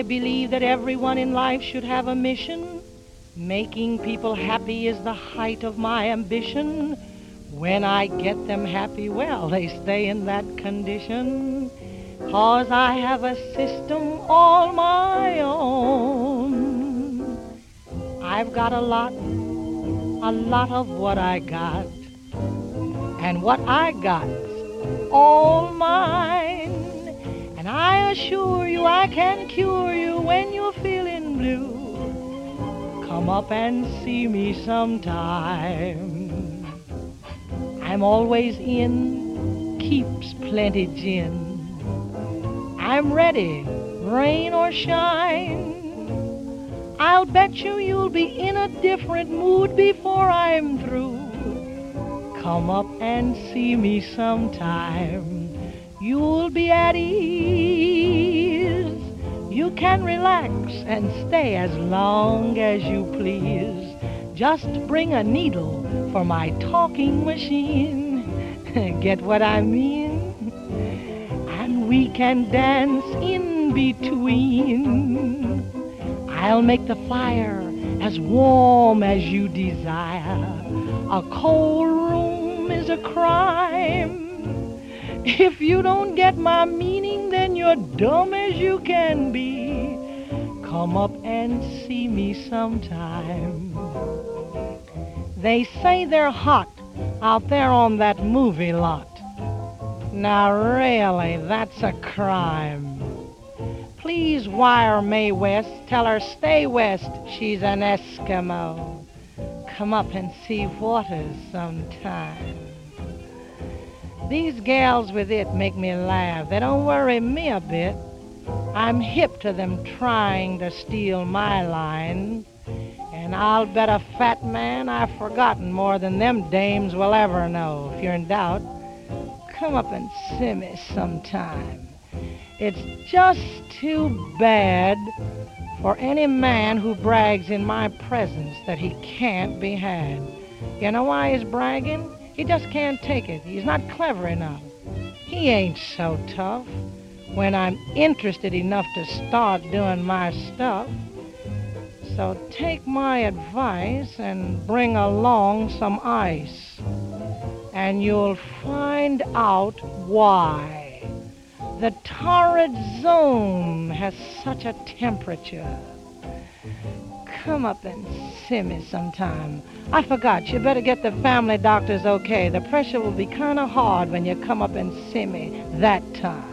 believe that everyone in life should have a mission. Making people happy is the height of my ambition. When I get them happy, well, they stay in that condition. 'Cause I have a system all my own. I've got a lot of what I got. And what I got's all mine. And I assure you I can cure you when you're feeling blue. Come up and see me sometime. I'm always in, keeps plenty gin. I'm ready, rain or shine. I'll bet you'll be in a different mood before I'm through. Come up and see me sometime. You'll be at ease. You can relax and stay as long as you please. Just bring a needle for my talking machine. Get what I mean? And we can dance in between. I'll make the fire as warm as you desire. A cold room is a crime. If you don't get my meaning, then you're dumb as you can be. Come up and see me sometime. They say they're hot out there on that movie lot. Now really, that's a crime. Please wire Mae West, tell her stay west, she's an Eskimo. Come up and see waters sometime. These gals with it make me laugh. They don't worry me a bit. I'm hip to them trying to steal my line. And I'll bet a fat man I've forgotten more than them dames will ever know. If you're in doubt, come up and see me sometime. It's just too bad for any man who brags in my presence that he can't be had. You know why he's bragging? He just can't take it. He's not clever enough. He ain't so tough when I'm interested enough to start doing my stuff. So take my advice and bring along some ice, and you'll find out why the torrid zone has such a temperature. Come up and see me sometime. I forgot, you better get the family doctors okay. The pressure will be kind of hard when you come up and see me that time.